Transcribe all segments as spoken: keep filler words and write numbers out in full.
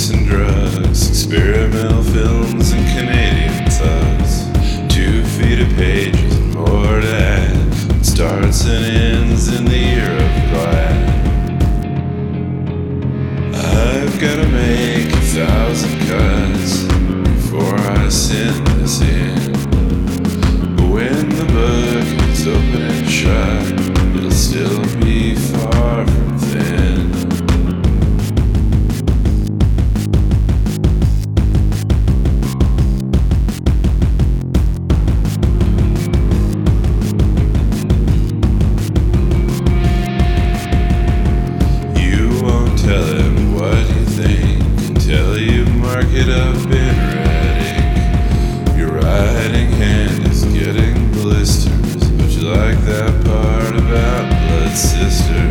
books and drugs, experimental films and Canadian thugs. Two feet of pages and more to add. Starts and ends in the year of glad. I've gotta make a thousand cuts before I send this in. But when the book is open and shut, it'll still be far from thin. Tell him what you think until you mark it up in Redding. Your writing hand is getting blisters, but you like that part about Blood Sister.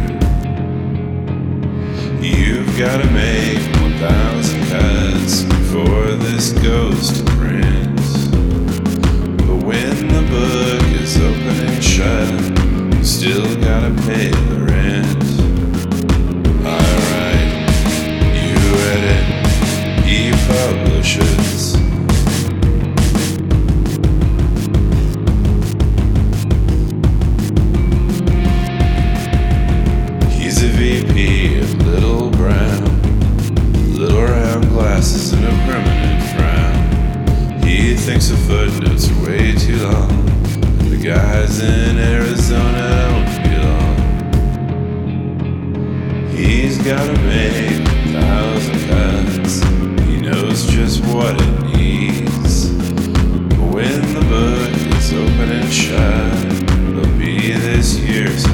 You've gotta make one thousand cuts before this goes to print. But when the book is open and shut, you still gotta pay the rent. He publishes. He's a V P of Little Brown, little round glasses and a permanent frown. He thinks the footnotes are way too long, and the guys in Arizona don't belong. He's gotta make a thousand cuts. Knows just what it needs. But when the book is open and shut, it'll be this year's